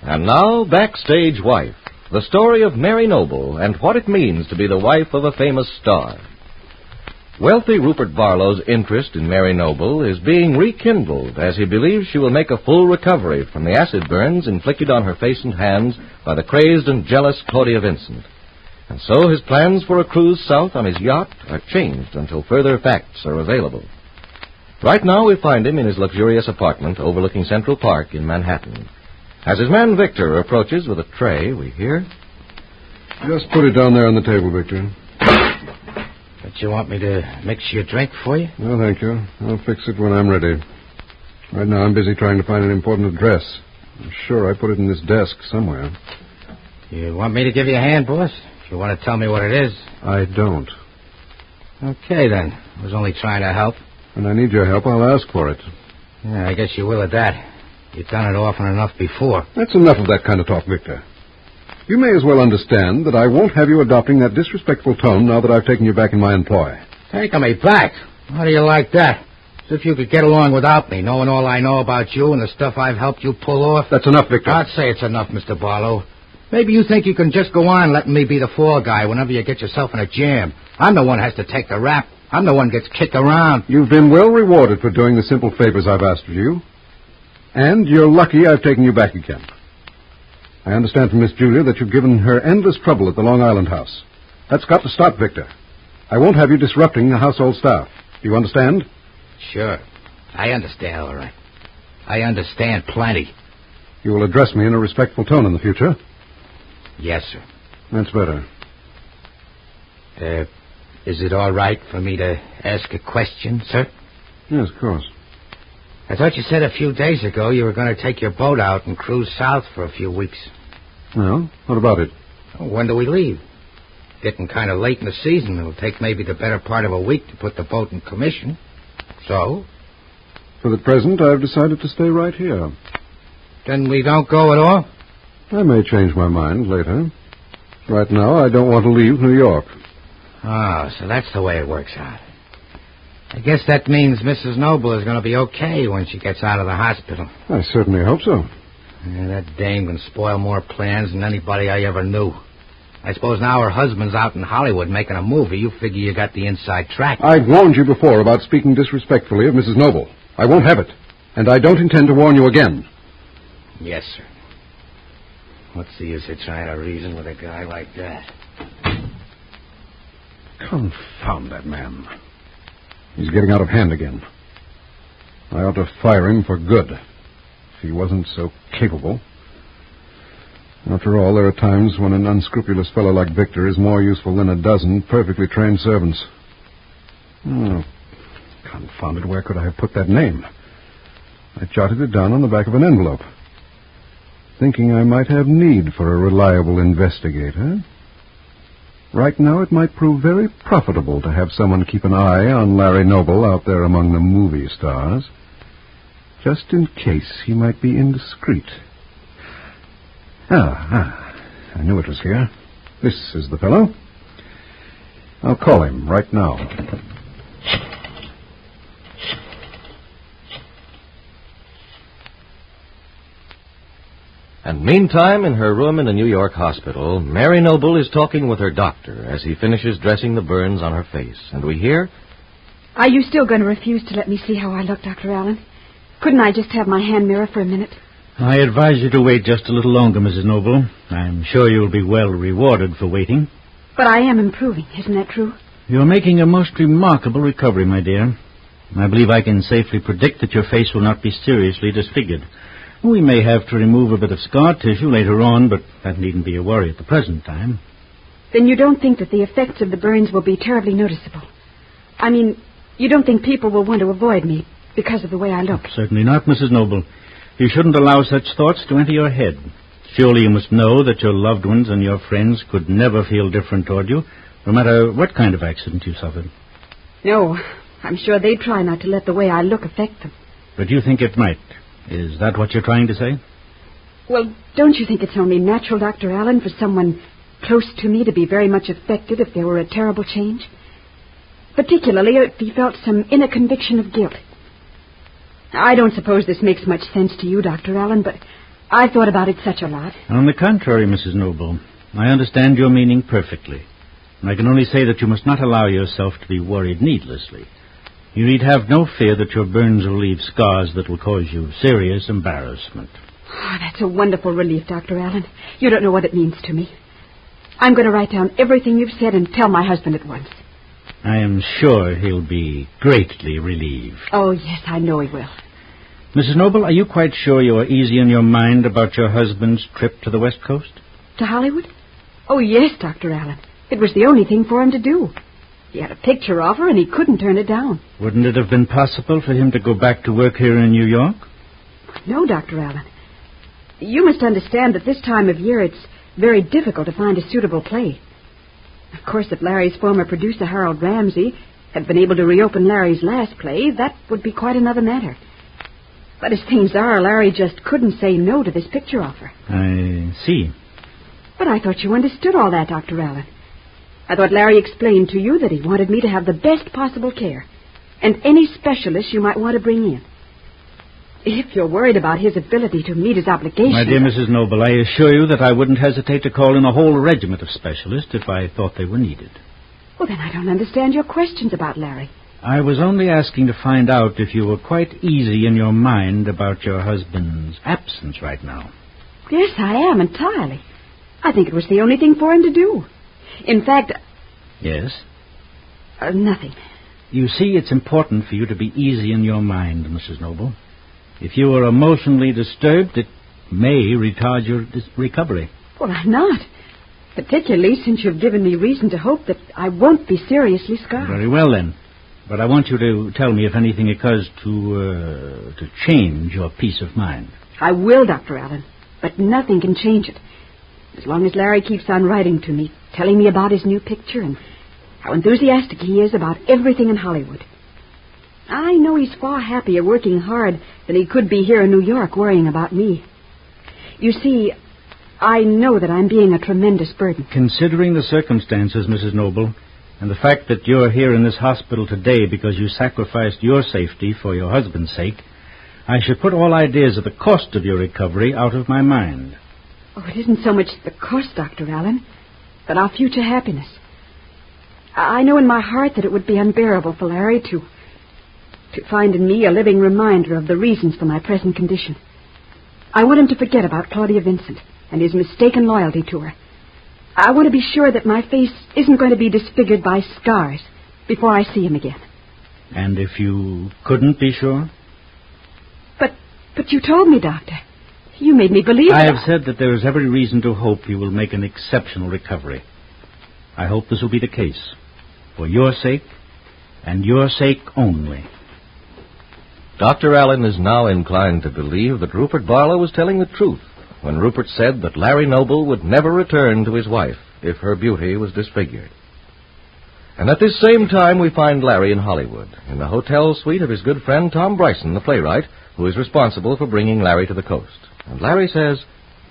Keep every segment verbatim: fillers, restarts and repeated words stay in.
And now, Backstage Wife, the story of Mary Noble and what it means to be the wife of a famous star. Wealthy Rupert Barlow's interest in Mary Noble is being rekindled as he believes she will make a full recovery from the acid burns inflicted on her face and hands by the crazed and jealous Claudia Vincent. And so his plans for a cruise south on his yacht are changed until further facts are available. Right now we find him in his luxurious apartment overlooking Central Park in Manhattan. As his man Victor approaches with a tray, we hear... Just put it down there on the table, Victor. But you want me to mix your drink for you? No, thank you. I'll fix it when I'm ready. Right now I'm busy trying to find an important address. I'm sure I put it in this desk somewhere. You want me to give you a hand, boss? If you want to tell me what it is. I don't. Okay, then. I was only trying to help. When I need your help, I'll ask for it. Yeah, I guess you will at that. You've done it often enough before. That's enough of that kind of talk, Victor. You may as well understand that I won't have you adopting that disrespectful tone now that I've taken you back in my employ. Taking me back? How do you like that? As if you could get along without me, knowing all I know about you and the stuff I've helped you pull off. That's enough, Victor. I'd say it's enough, Mister Barlow. Maybe you think you can just go on letting me be the fall guy whenever you get yourself in a jam. I'm the one who has to take the rap. I'm the one who gets kicked around. You've been well rewarded for doing the simple favors I've asked of you. And you're lucky I've taken you back again. I understand from Miss Julia that you've given her endless trouble at the Long Island house. That's got to stop, Victor. I won't have you disrupting the household staff. Do you understand? Sure. I understand, all right. I understand plenty. You will address me in a respectful tone in the future? Yes, sir. That's better. Uh, is it all right for me to ask a question, sir? Yes, of course. I thought you said a few days ago you were going to take your boat out and cruise south for a few weeks. Well, what about it? Oh, when do we leave? Getting kind of late in the season. It'll take maybe the better part of a week to put the boat in commission. So? For the present, I've decided to stay right here. Then we don't go at all? I may change my mind later. Right now, I don't want to leave New York. Oh, so that's the way it works out. I guess that means Missus Noble is going to be okay when she gets out of the hospital. I certainly hope so. Yeah, that dame can spoil more plans than anybody I ever knew. I suppose now her husband's out in Hollywood making a movie. You figure you got the inside track. I've warned you before about speaking disrespectfully of Missus Noble. I won't have it. And I don't intend to warn you again. Yes, sir. What's the use of trying to reason with a guy like that? Confound that man. He's getting out of hand again. I ought to fire him for good, if he wasn't so capable. After all, there are times when an unscrupulous fellow like Victor is more useful than a dozen perfectly trained servants. Oh, confound it, where could I have put that name? I jotted it down on the back of an envelope, thinking I might have need for a reliable investigator. Right now, it might prove very profitable to have someone keep an eye on Larry Noble out there among the movie stars, just in case he might be indiscreet. Ah, ah, I knew it was here. This is the fellow. I'll call him right now. And meantime, in her room in the New York hospital, Mary Noble is talking with her doctor as he finishes dressing the burns on her face. And we hear... Are you still going to refuse to let me see how I look, Doctor Allen? Couldn't I just have my hand mirror for a minute? I advise you to wait just a little longer, Missus Noble. I'm sure you'll be well rewarded for waiting. But I am improving, isn't that true? You're making a most remarkable recovery, my dear. I believe I can safely predict that your face will not be seriously disfigured. We may have to remove a bit of scar tissue later on, but that needn't be a worry at the present time. Then you don't think that the effects of the burns will be terribly noticeable? I mean, you don't think people will want to avoid me because of the way I look? Certainly not, Missus Noble. You shouldn't allow such thoughts to enter your head. Surely you must know that your loved ones and your friends could never feel different toward you, no matter what kind of accident you suffered. No, I'm sure they'd try not to let the way I look affect them. But you think it might. Is that what you're trying to say? Well, don't you think it's only natural, Doctor Allen, for someone close to me to be very much affected if there were a terrible change? Particularly if he felt some inner conviction of guilt. I don't suppose this makes much sense to you, Doctor Allen, but I thought about it such a lot. On the contrary, Missus Noble, I understand your meaning perfectly. And I can only say that you must not allow yourself to be worried needlessly. You need have no fear that your burns will leave scars that will cause you serious embarrassment. Oh, that's a wonderful relief, Doctor Allen. You don't know what it means to me. I'm going to write down everything you've said and tell my husband at once. I am sure he'll be greatly relieved. Oh, yes, I know he will. Missus Noble, are you quite sure you are easy in your mind about your husband's trip to the West Coast? To Hollywood? Oh, yes, Doctor Allen. It was the only thing for him to do. He had a picture offer, and he couldn't turn it down. Wouldn't it have been possible for him to go back to work here in New York? No, Doctor Allen. You must understand that this time of year it's very difficult to find a suitable play. Of course, if Larry's former producer, Harold Ramsey, had been able to reopen Larry's last play, that would be quite another matter. But as things are, Larry just couldn't say no to this picture offer. I see. But I thought you understood all that, Doctor Allen. I thought Larry explained to you that he wanted me to have the best possible care, and any specialist you might want to bring in. If you're worried about his ability to meet his obligations... My dear Missus Noble, I assure you that I wouldn't hesitate to call in a whole regiment of specialists if I thought they were needed. Well, then I don't understand your questions about Larry. I was only asking to find out if you were quite easy in your mind about your husband's absence right now. Yes, I am, entirely. I think it was the only thing for him to do. In fact... Yes? Uh, nothing. You see, it's important for you to be easy in your mind, Missus Noble. If you are emotionally disturbed, it may retard your dis- recovery. Well, I'm not. Particularly since you've given me reason to hope that I won't be seriously scarred. Very well, then. But I want you to tell me if anything occurs to, uh, to change your peace of mind. I will, Doctor Allen. But nothing can change it. As long as Larry keeps on writing to me, telling me about his new picture and how enthusiastic he is about everything in Hollywood. I know he's far happier working hard than he could be here in New York worrying about me. You see, I know that I'm being a tremendous burden. Considering the circumstances, Missus Noble, and the fact that you're here in this hospital today because you sacrificed your safety for your husband's sake, I should put all ideas of the cost of your recovery out of my mind. Oh, it isn't so much the cost, Doctor Allen, but our future happiness. I know in my heart that it would be unbearable for Larry to... to find in me a living reminder of the reasons for my present condition. I want him to forget about Claudia Vincent and his mistaken loyalty to her. I want to be sure that my face isn't going to be disfigured by scars before I see him again. And if you couldn't be sure? But, but you told me, Doctor. You made me believe I that. have said that there is every reason to hope you will make an exceptional recovery. I hope this will be the case. For your sake, and your sake only. Doctor Allen is now inclined to believe that Rupert Barlow was telling the truth when Rupert said that Larry Noble would never return to his wife if her beauty was disfigured. And at this same time we find Larry in Hollywood, in the hotel suite of his good friend Tom Bryson, the playwright, who is responsible for bringing Larry to the coast. And Larry says,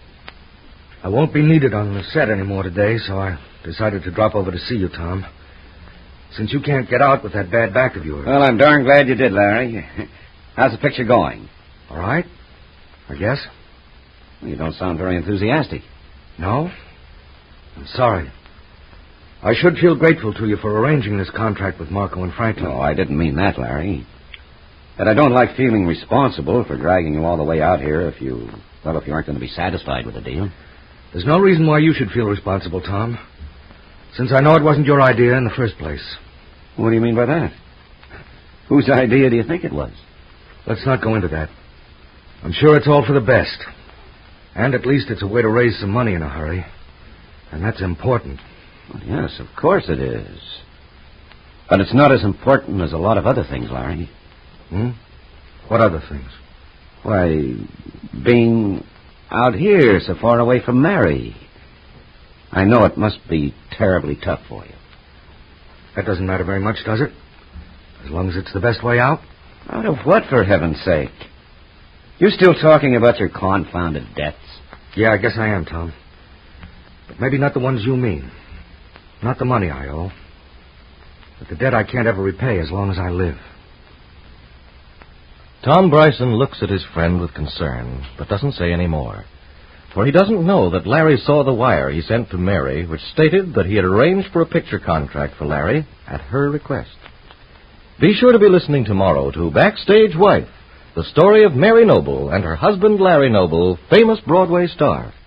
I won't be needed on the set anymore today, so I decided to drop over to see you, Tom. Since you can't get out with that bad back of yours. Well, I'm darn glad you did, Larry. How's the picture going? All right, I guess. Well, you don't sound very enthusiastic. No? I'm sorry. I should feel grateful to you for arranging this contract with Marco and Franklin. No, I didn't mean that, Larry. But I don't like feeling responsible for dragging you all the way out here if you, well, if you aren't going to be satisfied with the deal. There's no reason why you should feel responsible, Tom, since I know it wasn't your idea in the first place. What do you mean by that? Whose idea do you think it was? Let's not go into that. I'm sure it's all for the best. And at least it's a way to raise some money in a hurry. And that's important. Well, yes, of course it is. But it's not as important as a lot of other things, Larry. Hmm? What other things? Why, being out here so far away from Mary. I know it must be terribly tough for you. That doesn't matter very much, does it? As long as it's the best way out? Out of what, for heaven's sake? You're still talking about your confounded debts? Yeah, I guess I am, Tom. But maybe not the ones you mean. Not the money I owe. But the debt I can't ever repay as long as I live. Tom Bryson looks at his friend with concern, but doesn't say any more. For he doesn't know that Larry saw the wire he sent to Mary, which stated that he had arranged for a picture contract for Larry at her request. Be sure to be listening tomorrow to Backstage Wife, the story of Mary Noble and her husband Larry Noble, famous Broadway star.